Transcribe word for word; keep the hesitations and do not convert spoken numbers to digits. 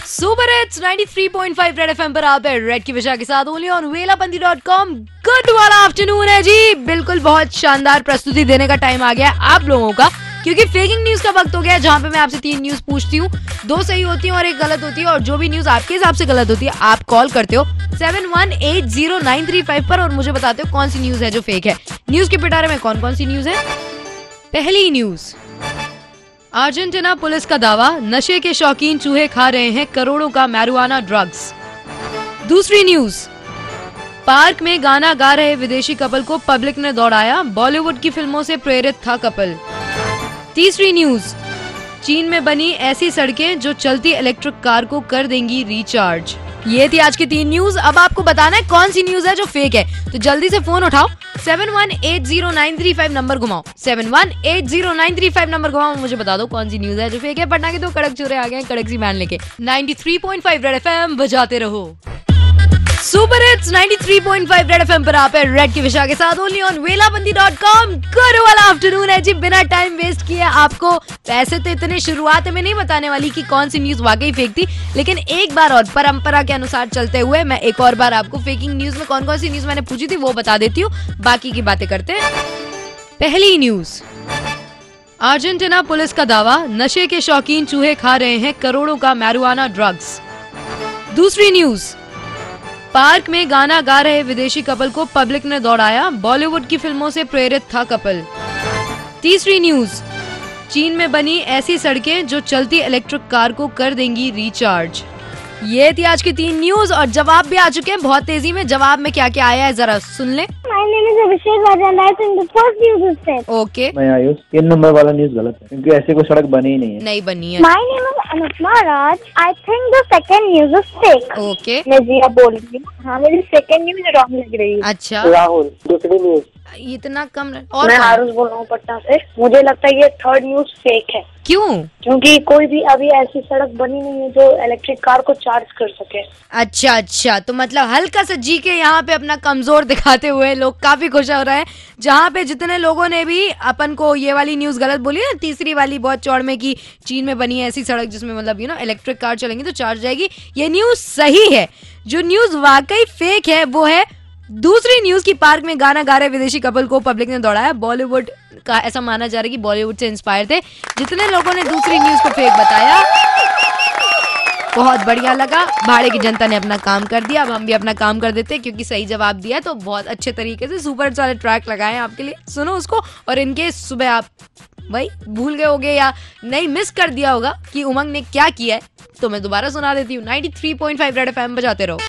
Super hits ninety three point five Red FM पर आप है रेड की विशा के साथ ओनली ऑन वेलाबंदी डॉट कॉम। गुड वाला आफ्टरनून है जी, बिल्कुल बहुत शानदार प्रस्तुति देने का टाइम आ गया है आप लोगों का, क्योंकि फेकिंग न्यूज का वक्त हो गया है, जहाँ पे मैं आपसे तीन न्यूज पूछती हूँ, दो सही होती है और एक गलत होती है, और जो भी न्यूज आपके हिसाब से गलत होती है आप कॉल करते हो seven one eight zero nine three five पर और मुझे बताते हो कौन सी न्यूज है जो फेक है। न्यूज के पिटारे में कौन कौन सी न्यूज है। पहली न्यूज, अर्जेंटीना पुलिस का दावा, नशे के शौकीन चूहे खा रहे हैं करोड़ों का मैरिजुआना ड्रग्स। दूसरी न्यूज, पार्क में गाना गा रहे विदेशी कपल को पब्लिक ने दौड़ाया, बॉलीवुड की फिल्मों से प्रेरित था कपल। तीसरी न्यूज, चीन में बनी ऐसी सड़कें जो चलती इलेक्ट्रिक कार को कर देंगी रिचार्ज। ये थी आज की तीन न्यूज। अब आपको बताना है कौन सी न्यूज है जो फेक है, तो जल्दी से फोन उठाओ, seven one eight zero nine three five number घुमाओ, seven one eight zero nine three five number घुमाओ, मुझे बता दो कौन सी न्यूज है जो फेक है। पटना के दो कड़क चोरे आ गए कड़क सी बैंड लेके। Ninety three point five Red FM बजाते रहो। Super hits ninety three point five Red FM पर आप है रेड की विशा के साथ ओनली ऑन वेलाबंदी डॉट कॉम। गुड वाला आफ्टरनून है जी, बिना टाइम वेस्ट किए आपको वैसे तो इतने शुरुआत में नहीं बताने वाली कि कौन सी न्यूज वाकई फेक थी, लेकिन एक बार और परंपरा के अनुसार चलते हुए मैं एक और बार आपको फेकिंग न्यूज में कौन कौन सी न्यूज मैंने पूछी थी वो बता देती हूँ, बाकी की बातें करते हैं। पहली न्यूज, अर्जेंटीना पुलिस का दावा, नशे के शौकीन चूहे खा रहे हैं करोड़ों का मैरिजुआना ड्रग्स। दूसरी न्यूज, पार्क में गाना गा रहे विदेशी कपल को पब्लिक ने दौड़ाया, बॉलीवुड की फिल्मों से प्रेरित था कपल। तीसरी न्यूज, चीन में बनी ऐसी सड़कें जो चलती इलेक्ट्रिक कार को कर देंगी रिचार्ज। ये थी आज की तीन न्यूज और जवाब भी आ चुके हैं बहुत तेजी में। जवाब में क्या क्या आया है जरा सुन ले। My name is Abhishek Rajan. In the first news is said. Okay, मैं आयुष, तीन नंबर वाला न्यूज गलत है क्योंकि ऐसे कोई सड़क बनी ही नहीं है। नहीं बनी है। My name is Anupma Raj. I think the second news is fake. Okay, मैं जिया बोल रही हूँ। हाँ, मेरी सेकंड न्यूज रॉन्ग लग रही है। अच्छा, राहुल, दूसरी न्यूज। इतना कम और मैं कौन? आरुष बोल रहा हूँ पटना से। मुझे लगता है ये थर्ड न्यूज फेक है, क्यों? क्योंकि कोई भी अभी ऐसी सड़क बनी नहीं है जो इलेक्ट्रिक कार को चार्ज कर सके। अच्छा अच्छा, तो मतलब हल्का सा जी के यहाँ पे अपना कमजोर दिखाते हुए लोग काफी खुश हो रहे हैं। जहाँ पे जितने लोगों ने भी अपन को ये वाली न्यूज गलत बोली ना, तीसरी वाली बहुत चौड़ में कि चीन में बनी है ऐसी सड़क जिसमें मतलब यू नो इलेक्ट्रिक कार चलेंगी तो चार्ज जाएगी, ये न्यूज सही है। जो न्यूज वाकई फेक है वो है दूसरी न्यूज की, पार्क में गाना गा रहे विदेशी कपल को पब्लिक ने दौड़ाया, बॉलीवुड का ऐसा माना जा रहा है कि बॉलीवुड से इंस्पायर थे। जितने लोगों ने दूसरी न्यूज को फेक बताया बहुत बढ़िया लगा, भाड़े की जनता ने अपना काम कर दिया। अब हम भी अपना काम कर देते हैं क्योंकि सही जवाब दिया, तो बहुत अच्छे तरीके से सुपर हिट्स वाले ट्रैक लगाए आपके लिए, सुनो उसको। और इनके सुबह आप भाई भूल गए होगे या नहीं मिस कर दिया होगा कि उमंग ने क्या किया है, तो मैं दोबारा सुना देती हूँ। Ninety three point five Red FM बजाते रहो।